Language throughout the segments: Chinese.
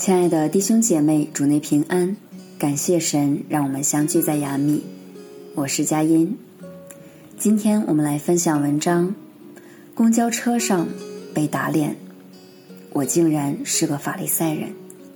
亲爱的弟兄姐妹，主内平安，感谢神让我们相聚在雅米，我是佳音。今天我们来分享文章，公交车上被打脸，我竟然是个法利赛人。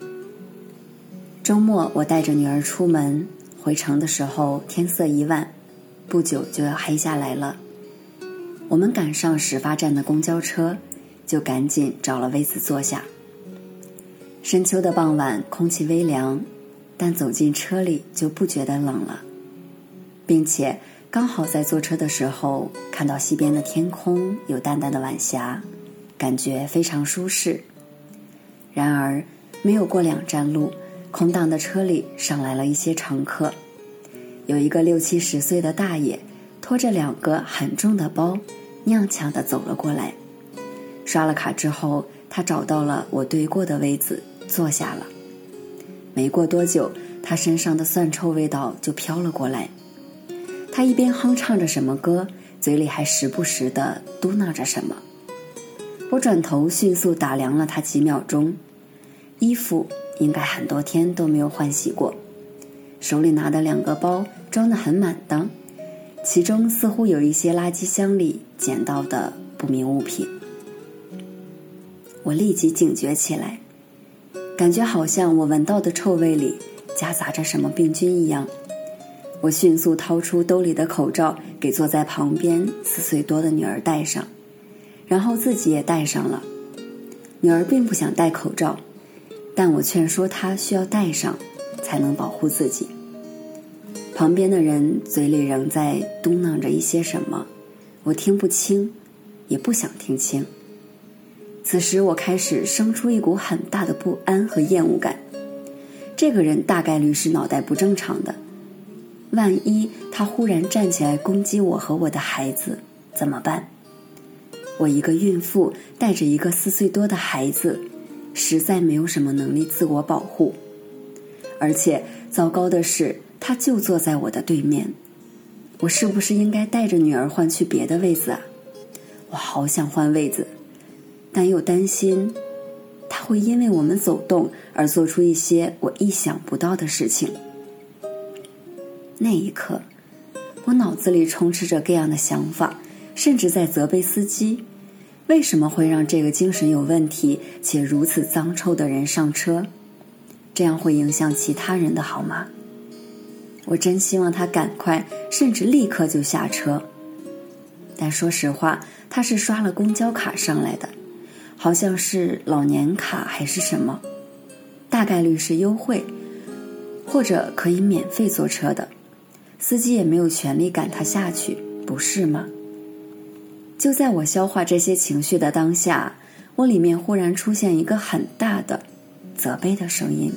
周末我带着女儿出门，回城的时候天色已晚，不久就要黑下来了。我们赶上始发站的公交车，就赶紧找了位子坐下。深秋的傍晚，空气微凉，但走进车里就不觉得冷了，并且刚好在坐车的时候看到西边的天空有淡淡的晚霞，感觉非常舒适。然而没有过2站路，空荡的车里上来了一些乘客，有一个60-70岁的大爷拖着2个很重的包，踉跄地走了过来。刷了卡之后，他找到了我对过的位子坐下了。没过多久，他身上的蒜臭味道就飘了过来。他一边哼唱着什么歌，嘴里还时不时地嘟囔着什么。我转头迅速打量了他几秒钟，衣服应该很多天都没有换洗过，手里拿的2个包装得很满当，其中似乎有一些垃圾箱里捡到的不明物品。我立即警觉起来，感觉好像我闻到的臭味里夹杂着什么病菌一样。我迅速掏出兜里的口罩，给坐在旁边4岁多的女儿戴上，然后自己也戴上了。女儿并不想戴口罩，但我劝说她需要戴上才能保护自己。旁边的人嘴里仍在嘟囔着一些什么，我听不清，也不想听清。此时我开始生出一股很大的不安和厌恶感。这个人大概率是脑袋不正常的，万一他忽然站起来攻击我和我的孩子怎么办？我一个孕妇带着一个4岁多的孩子，实在没有什么能力自我保护。而且糟糕的是，他就坐在我的对面。我是不是应该带着女儿换去别的位子啊？我好想换位子，但又担心他会因为我们走动而做出一些我意想不到的事情。那一刻，我脑子里充斥着各样的想法，甚至在责备司机，为什么会让这个精神有问题且如此脏臭的人上车？这样会影响其他人的好吗？我真希望他赶快，甚至立刻就下车。但说实话，他是刷了公交卡上来的，好像是老年卡还是什么，大概率是优惠，或者可以免费坐车的。司机也没有权利赶他下去，不是吗？就在我消化这些情绪的当下，我里面忽然出现一个很大的责备的声音。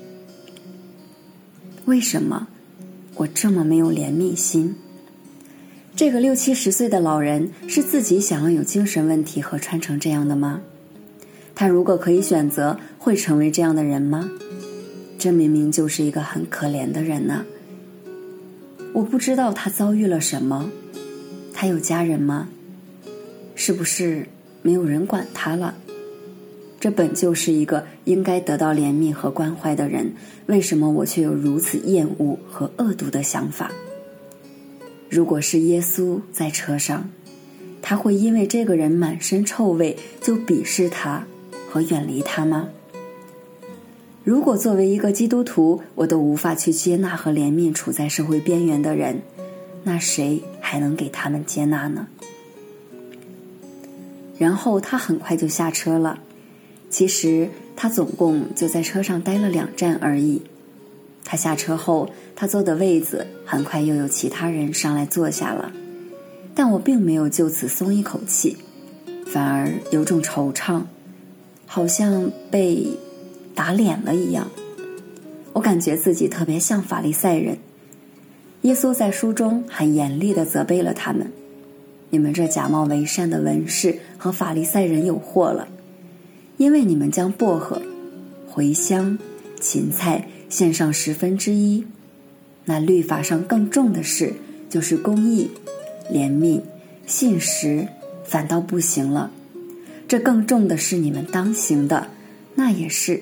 为什么我这么没有怜悯心？这个60-70岁的老人是自己想要有精神问题和穿成这样的吗？他如果可以选择，会成为这样的人吗？这明明就是一个很可怜的人啊。我不知道他遭遇了什么，他有家人吗？是不是没有人管他了？这本就是一个应该得到怜悯和关怀的人，为什么我却有如此厌恶和恶毒的想法？如果是耶稣在车上，他会因为这个人满身臭味就鄙视他和远离他吗？如果作为一个基督徒，我都无法去接纳和怜悯处在社会边缘的人，那谁还能给他们接纳呢？然后他很快就下车了，其实他总共就在车上待了2站而已。他下车后，他坐的位子很快又有其他人上来坐下了，但我并没有就此松一口气，反而有种惆怅，好像被打脸了一样。我感觉自己特别像法利赛人。耶稣在书中很严厉地责备了他们，你们这假冒为善的文士和法利赛人有祸了，因为你们将薄荷、茴香、芹菜献上1/10，那律法上更重的事，就是公义、怜悯、信实，反倒不行了。这更重的是你们当行的，那也是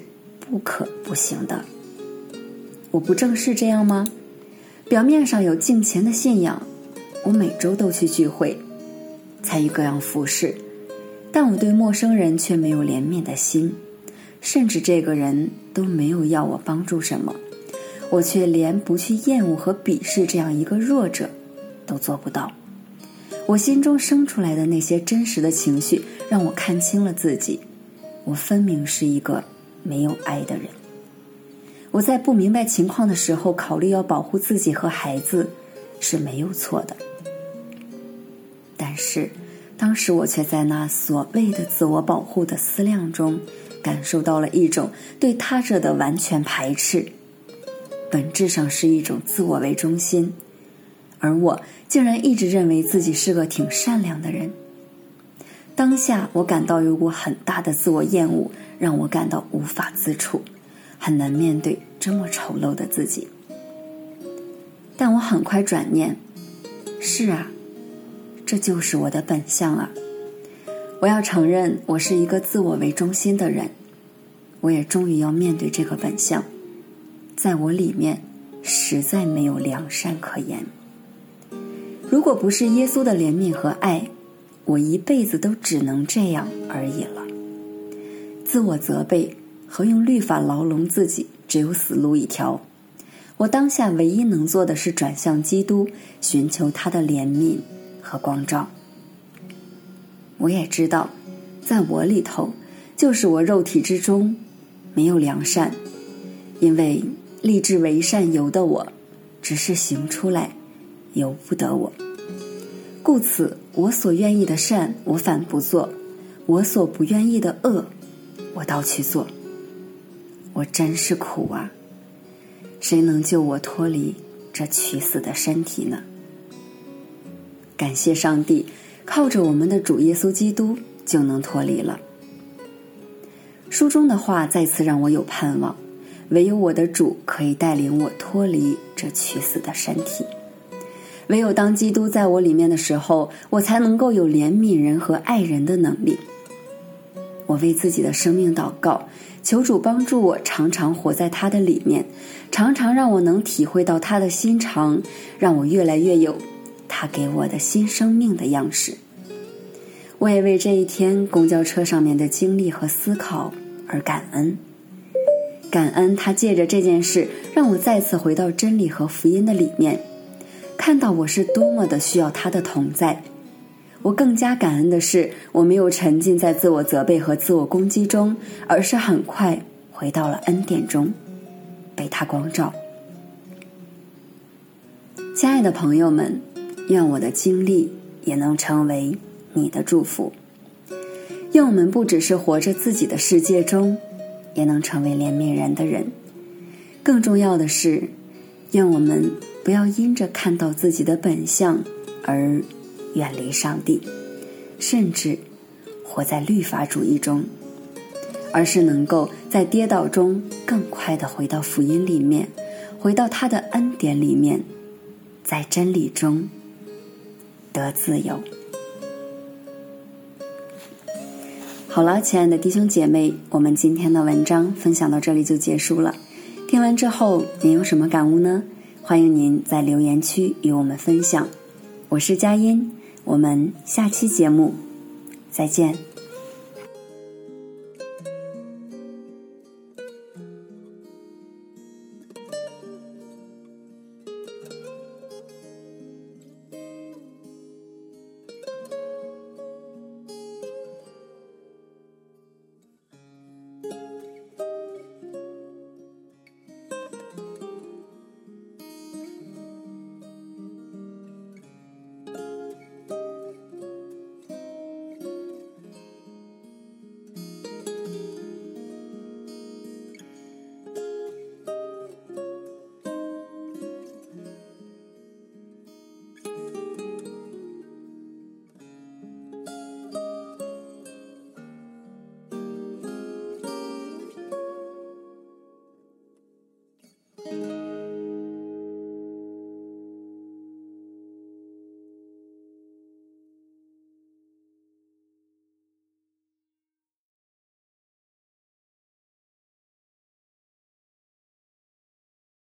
不可不行的。我不正是这样吗？表面上有敬虔的信仰，我每周都去聚会，参与各样服饰，但我对陌生人却没有怜悯的心，甚至这个人都没有要我帮助什么，我却连不去厌恶和鄙视这样一个弱者都做不到。我心中生出来的那些真实的情绪让我看清了自己，我分明是一个没有爱的人。我在不明白情况的时候考虑要保护自己和孩子是没有错的，但是当时我却在那所谓的自我保护的思量中感受到了一种对他者的完全排斥，本质上是一种自我为中心，而我竟然一直认为自己是个挺善良的人。当下我感到有股很大的自我厌恶，让我感到无法自处，很难面对这么丑陋的自己。但我很快转念，是啊，这就是我的本相啊！我要承认我是一个自我为中心的人，我也终于要面对这个本相，在我里面实在没有良善可言。如果不是耶稣的怜悯和爱，我一辈子都只能这样而已了。自我责备和用律法牢笼自己只有死路一条。我当下唯一能做的是转向基督，寻求他的怜悯和光照。我也知道，在我里头，就是我肉体之中没有良善，因为立志为善由得我，只是行出来由不得我。故此，我所愿意的善我反不做，我所不愿意的恶我倒去做。我真是苦啊！谁能救我脱离这屈死的身体呢？感谢上帝，靠着我们的主耶稣基督就能脱离了。书中的话再次让我有盼望，唯有我的主可以带领我脱离这屈死的身体。唯有当基督在我里面的时候，我才能够有怜悯人和爱人的能力。我为自己的生命祷告，求主帮助我常常活在他的里面，常常让我能体会到他的心肠，让我越来越有他给我的新生命的样式。我也为这一天公交车上面的经历和思考而感恩，感恩他借着这件事让我再次回到真理和福音的里面，看到我是多么的需要他的同在。我更加感恩的是，我没有沉浸在自我责备和自我攻击中，而是很快回到了恩典中，被他光照。亲爱的朋友们，愿我的经历也能成为你的祝福，愿我们不只是活着自己的世界中，也能成为怜悯人的人。更重要的是，愿我们不要因着看到自己的本相而远离上帝，甚至活在律法主义中，而是能够在跌倒中更快地回到福音里面，回到他的恩典里面，在真理中得自由。好了，亲爱的弟兄姐妹，我们今天的文章分享到这里就结束了。听完之后您有什么感悟呢？欢迎您在留言区与我们分享。我是佳音，我们下期节目再见。